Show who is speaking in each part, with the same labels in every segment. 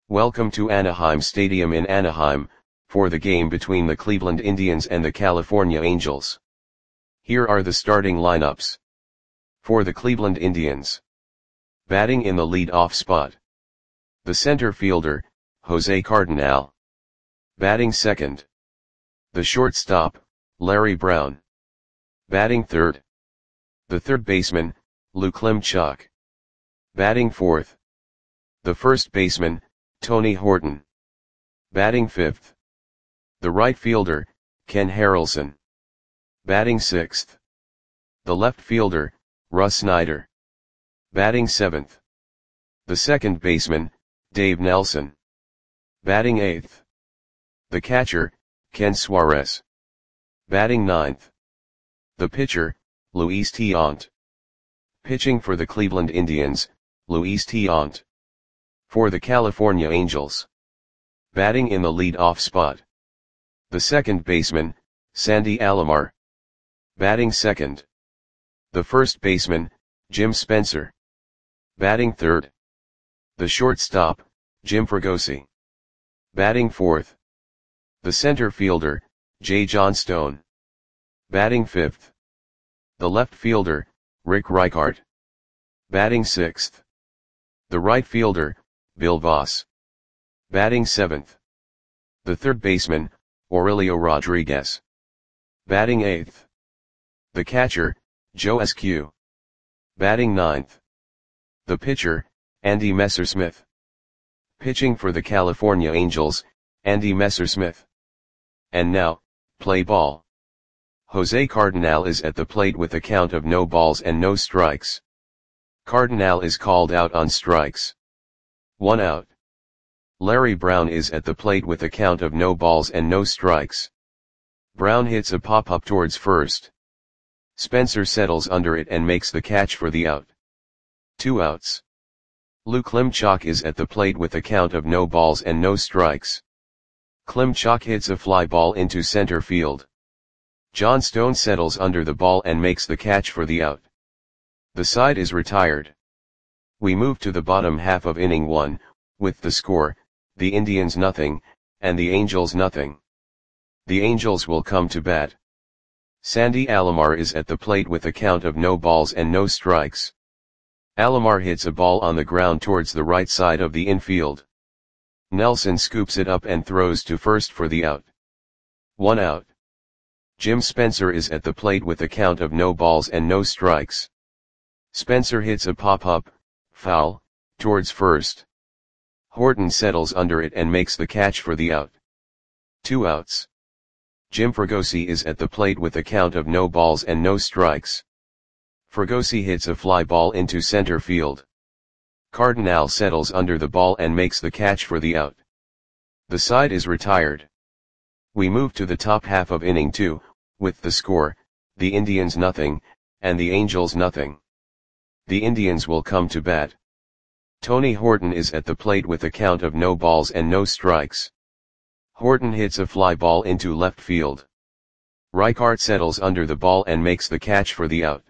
Speaker 1: Welcome to Anaheim Stadium in Anaheim, for the game between the Cleveland Indians and the California Angels. Here are the starting lineups. For the Cleveland Indians. Batting in the lead-off spot. The center fielder, Jose Cardenal. Batting second. The shortstop, Larry Brown. Batting third. The third baseman, Lou Klimchuk. Batting fourth. The first baseman, Tony Horton. Batting fifth. The right fielder, Ken Harrelson. Batting sixth. The left fielder, Russ Snyder. Batting seventh. The second baseman, Dave Nelson. Batting eighth. The catcher, Ken Suarez. Batting ninth. The pitcher, Luis Tiant. Pitching for the Cleveland Indians, Luis Tiant. For the California Angels. Batting in the lead-off spot. The second baseman, Sandy Alomar. Batting second. The first baseman, Jim Spencer. Batting third. The shortstop, Jim Fregosi. Batting fourth. The center fielder, Jay Johnstone. Batting fifth. The left fielder, Rick Reichart. Batting sixth. The right fielder, Bill Voss. Batting seventh. The third baseman, Aurelio Rodriguez. Batting eighth. The catcher, Joe Eskew. Batting ninth. The pitcher, Andy Messersmith. Pitching for the California Angels, Andy Messersmith. And now, play ball. Jose Cardenal is at the plate with a count of no balls and no strikes. Cardenal is called out on strikes. 1 out. Larry Brown is at the plate with a count of no balls and no strikes. Brown hits a pop-up towards first. Spencer settles under it and makes the catch for the out. 2 outs. Lou Klimchuk is at the plate with a count of no balls and no strikes. Klimchuk hits a fly ball into center field. Johnstone settles under the ball and makes the catch for the out. The side is retired. We move to the bottom half of inning 1, with the score, the Indians nothing, and the Angels nothing. The Angels will come to bat. Sandy Alomar is at the plate with a count of no balls and no strikes. Alomar hits a ball on the ground towards the right side of the infield. Nelson scoops it up and throws to first for the out. 1 out. Jim Spencer is at the plate with a count of no balls and no strikes. Spencer hits a pop-up, foul, towards first. Horton settles under it and makes the catch for the out. 2 outs. Jim Fregosi is at the plate with a count of no balls and no strikes. Fregosi hits a fly ball into center field. Cardenal settles under the ball and makes the catch for the out. The side is retired. We move to the top half of inning 2, with the score, the Indians nothing, and the Angels nothing. The Indians will come to bat. Tony Horton is at the plate with a count of no balls and no strikes. Horton hits a fly ball into left field. Reichart settles under the ball and makes the catch for the out.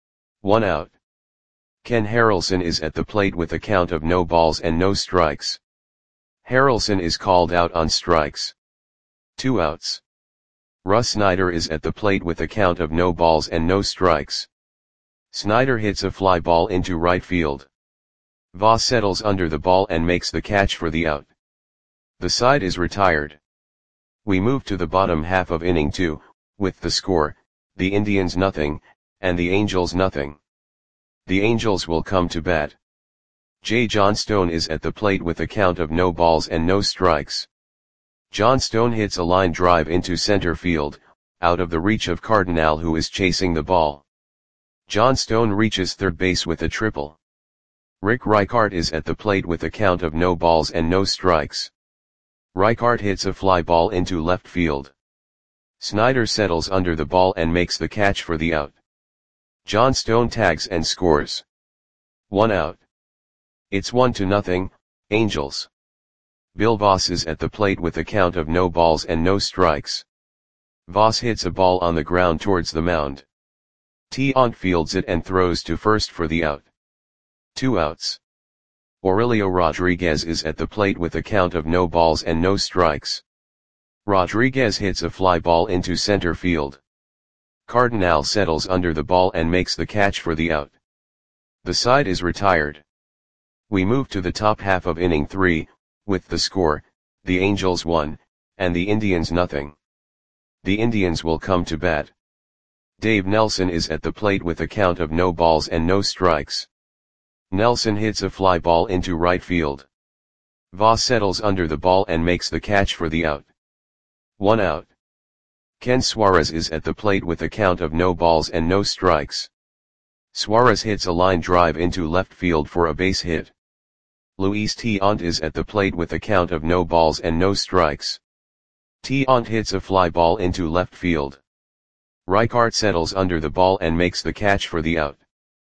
Speaker 1: 1 out. Ken Harrelson is at the plate with a count of no balls and no strikes. Harrelson is called out on strikes. 2 outs. Russ Snyder is at the plate with a count of no balls and no strikes. Snyder hits a fly ball into right field. Voss settles under the ball and makes the catch for the out. The side is retired. We move to the bottom half of inning 2, with the score, the Indians nothing, and the Angels nothing. The Angels will come to bat. Jay Johnstone is at the plate with a count of no balls and no strikes. Johnstone hits a line drive into center field, out of the reach of Cardenal, who is chasing the ball. Johnstone reaches third base with a triple. Rick Reichart is at the plate with a count of no balls and no strikes. Reichart hits a fly ball into left field. Snyder settles under the ball and makes the catch for the out. Johnstone tags and scores. 1 out. It's 1-0, Angels. Bill Voss is at the plate with a count of no balls and no strikes. Voss hits a ball on the ground towards the mound. Tiant fields it and throws to first for the out. 2 outs. Aurelio Rodriguez is at the plate with a count of no balls and no strikes. Rodriguez hits a fly ball into center field. Cardinal settles under the ball and makes the catch for the out. The side is retired. We move to the top half of inning 3, with the score, the Angels 1, and the Indians nothing. The Indians will come to bat. Dave Nelson is at the plate with a count of no balls and no strikes. Nelson hits a fly ball into right field. Voss settles under the ball and makes the catch for the out. 1 out. Ken Suarez is at the plate with a count of no balls and no strikes. Suarez hits a line drive into left field for a base hit. Luis Tiant is at the plate with a count of no balls and no strikes. Tiant hits a fly ball into left field. Reichart settles under the ball and makes the catch for the out.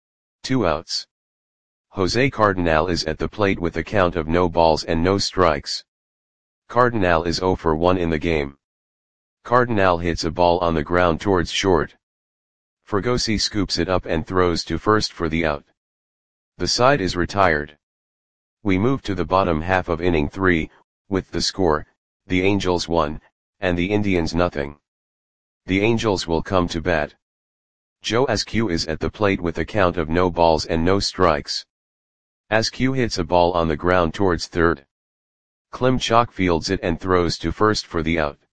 Speaker 1: 2 outs. Jose Cardinal is at the plate with a count of no balls and no strikes. Cardinal is 0 for 1 in the game. Cardinal hits a ball on the ground towards short. Fregosi scoops it up and throws to first for the out. The side is retired. We move to the bottom half of inning 3, with the score, the Angels 1, and the Indians nothing. The Angels will come to bat. Joe Askew is at the plate with a count of no balls and no strikes. Askew hits a ball on the ground towards third. Klimchak fields it and throws to first for the out.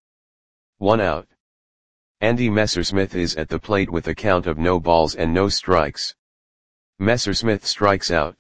Speaker 1: 1 out. Andy Messersmith is at the plate with a count of no balls and no strikes. Messersmith strikes out.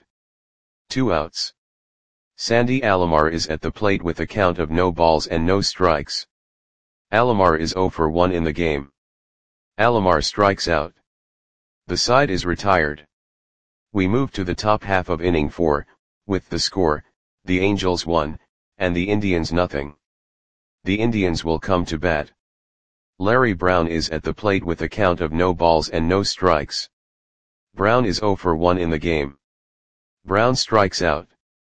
Speaker 1: 2 outs. Sandy Alomar is at the plate with a count of no balls and no strikes. Alomar is 0 for 1 in the game. Alomar strikes out. The side is retired. We move to the top half of inning 4, with the score, the Angels 1, and the Indians nothing. The Indians will come to bat. Larry Brown is at the plate with a count of no balls and no strikes. Brown is 0 for 1 in the game. Brown strikes out.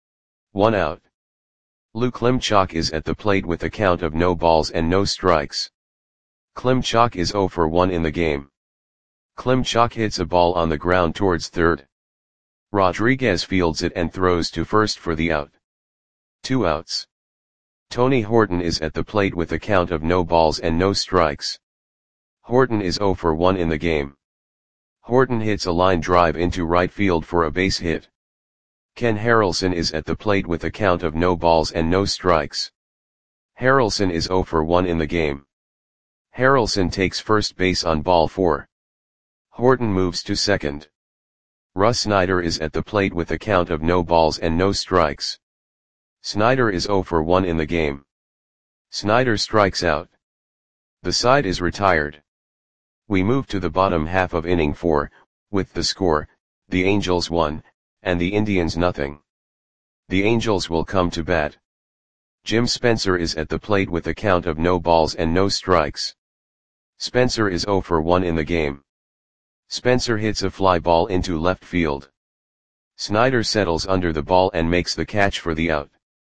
Speaker 1: 1 out. Lou Klimchak is at the plate with a count of no balls and no strikes. Klimchak is 0 for 1 in the game. Klimchak hits a ball on the ground towards third. Rodriguez fields it and throws to first for the out. 2 outs. Tony Horton is at the plate with a count of no balls and no strikes. Horton is 0 for 1 in the game. Horton hits a line drive into right field for a base hit. Ken Harrelson is at the plate with a count of no balls and no strikes. Harrelson is 0 for 1 in the game. Harrelson takes first base on ball 4. Horton moves to second. Russ Snyder is at the plate with a count of no balls and no strikes. Snyder is 0 for 1 in the game. Snyder strikes out. The side is retired. We move to the bottom half of inning 4, with the score, the Angels 1, and the Indians nothing. The Angels will come to bat. Jim Spencer is at the plate with a count of no balls and no strikes. Spencer is 0 for 1 in the game. Spencer hits a fly ball into left field. Snyder settles under the ball and makes the catch for the out.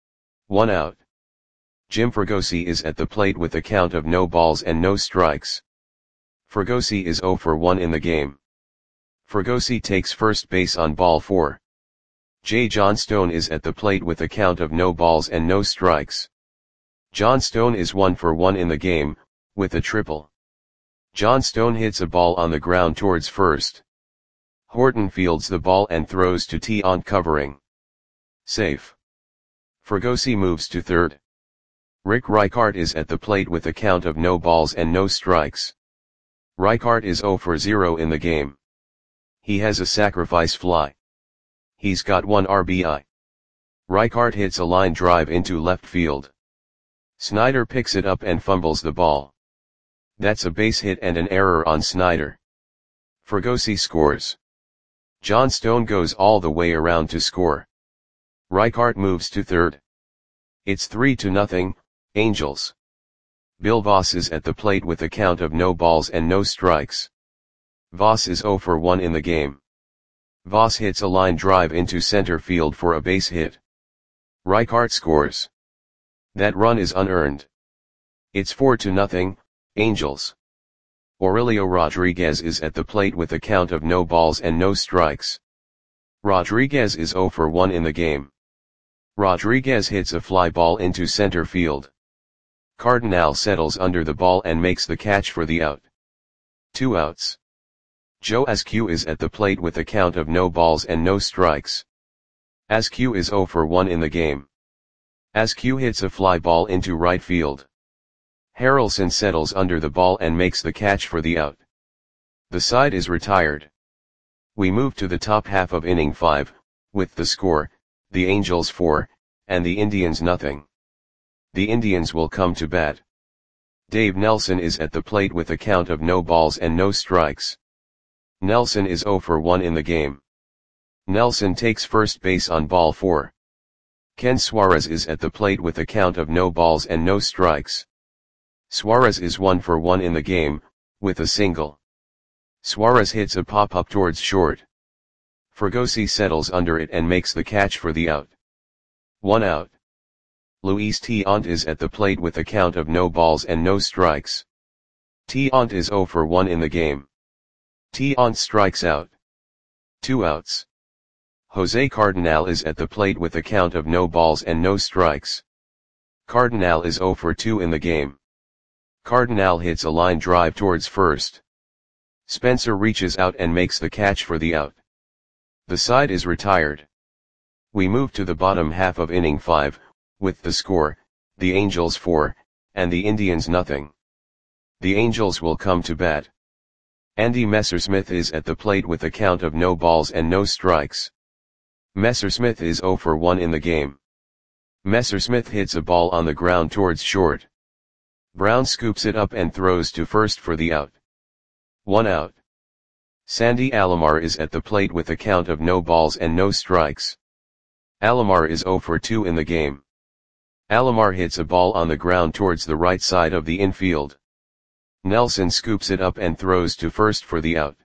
Speaker 1: 1 out. Jim Fregosi is at the plate with a count of no balls and no strikes. Fregosi is 0 for 1 in the game. Fregosi takes first base on ball 4. Jay Johnstone is at the plate with a count of no balls and no strikes. Johnstone is 1 for 1 in the game, with a triple. Johnstone hits a ball on the ground towards first. Horton fields the ball and throws to Tiant covering. Safe. Fregosi moves to third. Rick Reichart is at the plate with a count of no balls and no strikes. Reichart is 0 for 0 in the game. He has a sacrifice fly. He's got 1 RBI. Reichart hits a line drive into left field. Snyder picks it up and fumbles the ball. That's a base hit and an error on Snyder. Fregosi scores. Johnstone goes all the way around to score. Reichart moves to third. It's 3-0, Angels. Bill Voss is at the plate with a count of no balls and no strikes. Voss is 0 for 1 in the game. Voss hits a line drive into center field for a base hit. Reichart scores. That run is unearned. It's 4-0, Angels. Aurelio Rodriguez is at the plate with a count of no balls and no strikes. Rodriguez is 0 for 1 in the game. Rodriguez hits a fly ball into center field. Cardinal settles under the ball and makes the catch for the out. 2 outs. Joe Askew is at the plate with a count of no balls and no strikes. Askew is 0 for 1 in the game. Askew hits a fly ball into right field. Harrelson settles under the ball and makes the catch for the out. The side is retired. We move to the top half of inning 5, with the score, the Angels 4, and the Indians nothing. The Indians will come to bat. Dave Nelson is at the plate with a count of no balls and no strikes. Nelson is 0 for 1 in the game. Nelson takes first base on ball 4. Ken Suarez is at the plate with a count of no balls and no strikes. Suarez is 1 for 1 in the game, with a single. Suarez hits a pop-up towards short. Fregosi settles under it and makes the catch for the out. 1 out. Luis Tiant is at the plate with a count of no balls and no strikes. Tiant is 0 for 1 in the game. Tiant strikes out. 2 outs. Jose Cardinal is at the plate with a count of no balls and no strikes. Cardinal is 0 for 2 in the game. Cardinal hits a line drive towards first. Spencer reaches out and makes the catch for the out. The side is retired. We move to the bottom half of inning 5, with the score, the Angels 4, and the Indians nothing. The Angels will come to bat. Andy Messersmith is at the plate with a count of no balls and no strikes. Messersmith is 0 for 1 in the game. Messersmith hits a ball on the ground towards short. Brown scoops it up and throws to first for the out. 1 out. Sandy Alomar is at the plate with a count of no balls and no strikes. Alomar is 0 for 2 in the game. Alomar hits a ball on the ground towards the right side of the infield. Nelson scoops it up and throws to first for the out.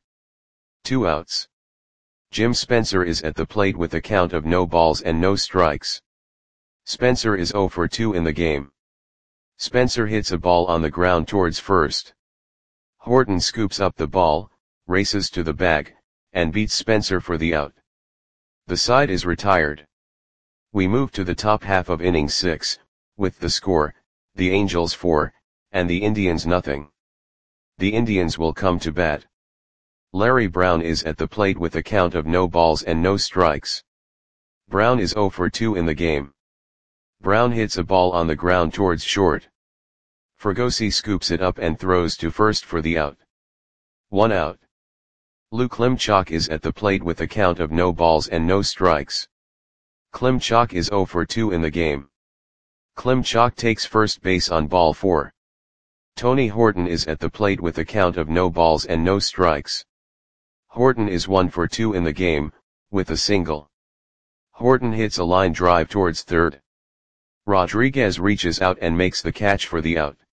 Speaker 1: 2 outs. Jim Spencer is at the plate with a count of no balls and no strikes. Spencer is 0 for 2 in the game. Spencer hits a ball on the ground towards first. Horton scoops up the ball, races to the bag, and beats Spencer for the out. The side is retired. We move to the top half of inning 6, with the score, the Angels 4, and the Indians nothing. The Indians will come to bat. Larry Brown is at the plate with a count of no balls and no strikes. Brown is 0 for 2 in the game. Brown hits a ball on the ground towards short. Fregosi scoops it up and throws to first for the out. 1 out. Lou Klimchak is at the plate with a count of no balls and no strikes. Klimchak is 0 for 2 in the game. Klimchak takes first base on ball 4. Tony Horton is at the plate with a count of no balls and no strikes. Horton is 1 for 2 in the game, with a single. Horton hits a line drive towards third. Rodriguez reaches out and makes the catch for the out.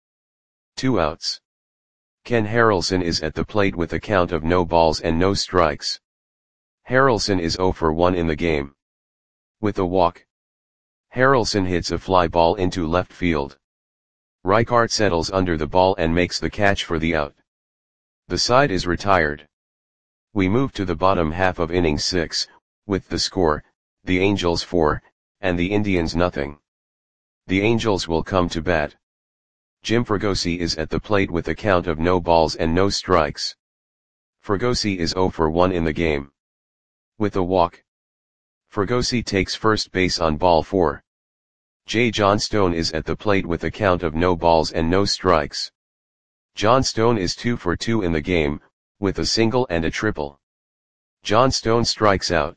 Speaker 1: 2 outs. Ken Harrelson is at the plate with a count of no balls and no strikes. Harrelson is 0 for 1 in the game. With a walk. Harrelson hits a fly ball into left field. Reichart settles under the ball and makes the catch for the out. The side is retired. We move to the bottom half of inning 6, with the score, the Angels 4, and the Indians nothing. The Angels will come to bat. Jim Fregosi is at the plate with a count of no balls and no strikes. Fregosi is 0 for 1 in the game. With a walk. Fregosi takes first base on ball 4. J. Johnstone is at the plate with a count of no balls and no strikes. Johnstone is 2 for 2 in the game, with a single and a triple. Johnstone strikes out.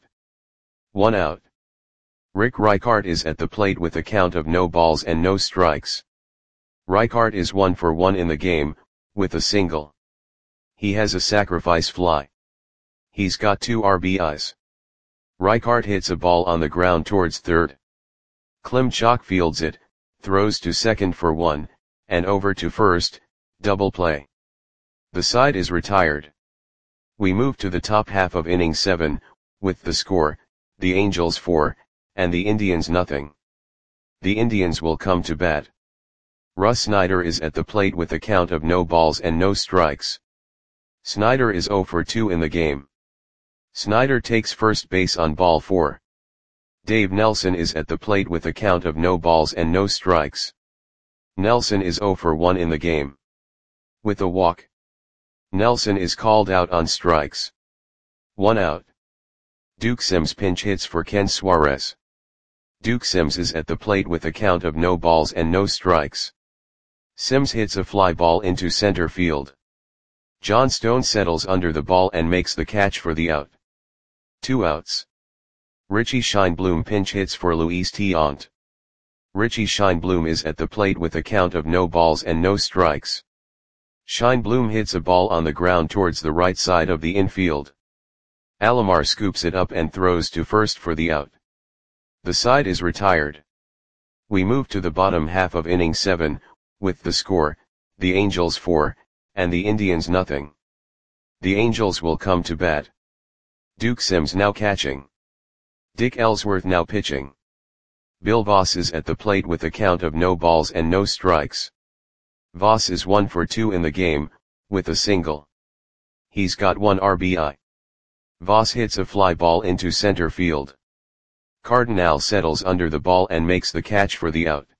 Speaker 1: 1 out. Rick Reichart is at the plate with a count of no balls and no strikes. Reichart is 1 for 1 in the game, with a single. He has a sacrifice fly. He's got 2 RBIs. Reichart hits a ball on the ground towards third. Klimchak fields it, throws to second for 1, and over to first, double play. The side is retired. We move to the top half of inning 7, with the score, the Angels 4, and the Indians nothing. The Indians will come to bat. Russ Snyder is at the plate with a count of no balls and no strikes. Snyder is 0 for 2 in the game. Snyder takes first base on ball 4. Dave Nelson is at the plate with a count of no balls and no strikes. Nelson is 0 for 1 in the game. With a walk, Nelson is called out on strikes. 1 out. Duke Sims pinch hits for Ken Suarez. Duke Sims is at the plate with a count of no balls and no strikes. Sims hits a fly ball into center field. John Stone settles under the ball and makes the catch for the out. 2 outs. Richie Scheinblum pinch hits for Luis Tiant. Richie Scheinblum is at the plate with a count of no balls and no strikes. Scheinblum hits a ball on the ground towards the right side of the infield. Alomar scoops it up and throws to first for the out. The side is retired. We move to the bottom half of inning 7, with the score, the Angels 4, and the Indians nothing. The Angels will come to bat. Duke Sims now catching. Dick Ellsworth now pitching. Bill Voss is at the plate with a count of no balls and no strikes. Voss is 1 for 2 in the game, with a single. He's got 1 RBI. Voss hits a fly ball into center field. Cardinal settles under the ball and makes the catch for the out.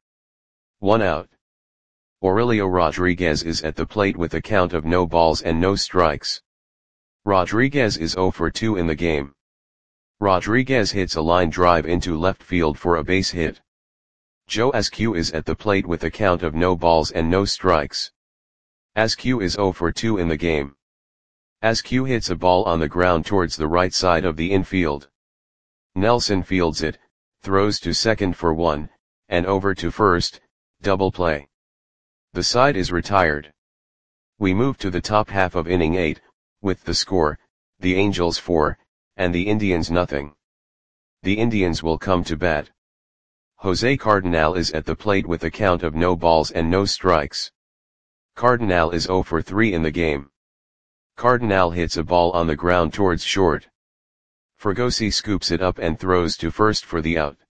Speaker 1: 1 out. Aurelio Rodriguez is at the plate with a count of no balls and no strikes. Rodriguez is 0 for 2 in the game. Rodriguez hits a line drive into left field for a base hit. Joe Askew is at the plate with a count of no balls and no strikes. Askew is 0 for 2 in the game. Askew hits a ball on the ground towards the right side of the infield. Nelson fields it, throws to second for 1, and over to first, double play. The side is retired. We move to the top half of inning 8, with the score, the Angels 4, and the Indians nothing. The Indians will come to bat. Jose Cardinal is at the plate with a count of no balls and no strikes. Cardinal is 0 for 3 in the game. Cardinal hits a ball on the ground towards short. Fregosi scoops it up and throws to first for the out.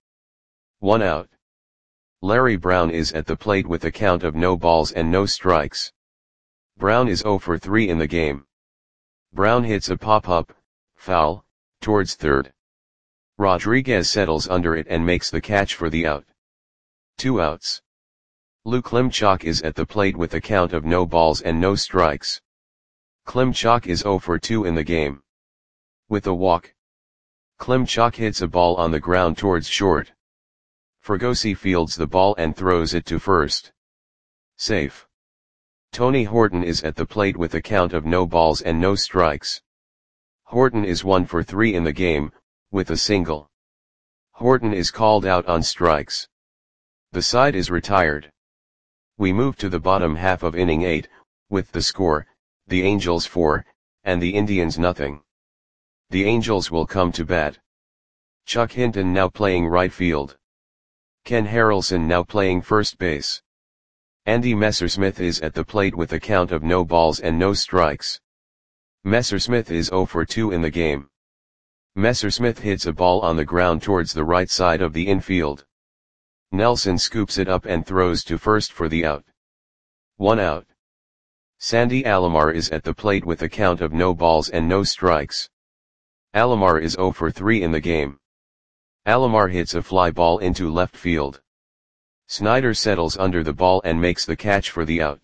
Speaker 1: 1 out. Larry Brown is at the plate with a count of no balls and no strikes. Brown is 0 for 3 in the game. Brown hits a pop-up, foul, towards third. Rodriguez settles under it and makes the catch for the out. 2 outs. Lou Klimchak is at the plate with a count of no balls and no strikes. Klimchak is 0 for 2 in the game. With a walk, Klimchak hits a ball on the ground towards short. Fregosi fields the ball and throws it to first. Safe. Tony Horton is at the plate with a count of no balls and no strikes. Horton is 1 for 3 in the game, with a single. Horton is called out on strikes. The side is retired. We move to the bottom half of inning 8, with the score, the Angels 4, and the Indians nothing. The Angels will come to bat. Chuck Hinton now playing right field. Ken Harrelson now playing first base. Andy Messersmith is at the plate with a count of no balls and no strikes. Messersmith is 0 for 2 in the game. Messersmith hits a ball on the ground towards the right side of the infield. Nelson scoops it up and throws to first for the out. 1 out. Sandy Alomar is at the plate with a count of no balls and no strikes. Alomar is 0 for 3 in the game. Alomar hits a fly ball into left field. Snyder settles under the ball and makes the catch for the out.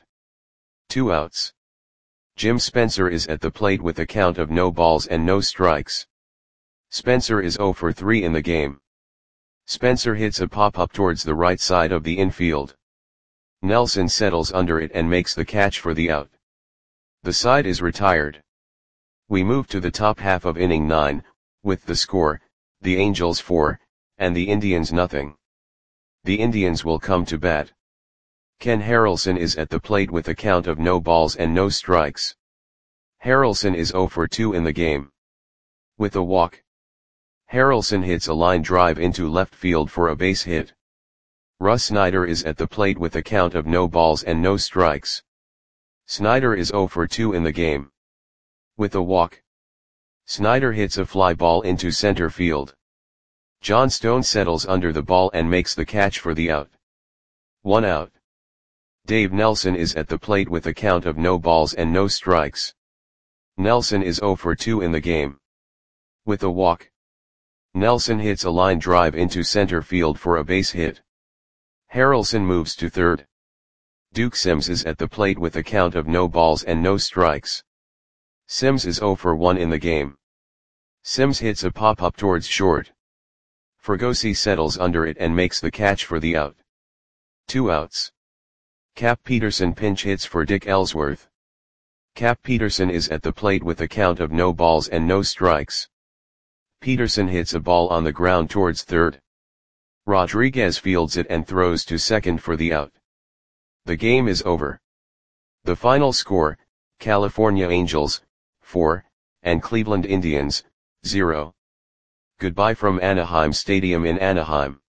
Speaker 1: 2 outs. Jim Spencer is at the plate with a count of no balls and no strikes. Spencer is 0 for 3 in the game. Spencer hits a pop-up towards the right side of the infield. Nelson settles under it and makes the catch for the out. The side is retired. We move to the top half of inning 9, with the score, the Angels 4, and the Indians nothing. The Indians will come to bat. Ken Harrelson is at the plate with a count of no balls and no strikes. Harrelson is 0 for 2 in the game. With a walk, Harrelson hits a line drive into left field for a base hit. Russ Snyder is at the plate with a count of no balls and no strikes. Snyder is 0 for 2 in the game. With a walk, Snyder hits a fly ball into center field. John Stone settles under the ball and makes the catch for the out. 1 out. Dave Nelson is at the plate with a count of no balls and no strikes. Nelson is 0 for 2 in the game. With a walk, Nelson hits a line drive into center field for a base hit. Harrelson moves to third. Duke Sims is at the plate with a count of no balls and no strikes. Sims is 0 for 1 in the game. Sims hits a pop-up towards short. Fregosi settles under it and makes the catch for the out. 2 outs. Cap Peterson pinch hits for Dick Ellsworth. Cap Peterson is at the plate with a count of no balls and no strikes. Peterson hits a ball on the ground towards third. Rodriguez fields it and throws to second for the out. The game is over. The final score, California Angels, 4, and Cleveland Indians, 0. Goodbye from Anaheim Stadium in Anaheim.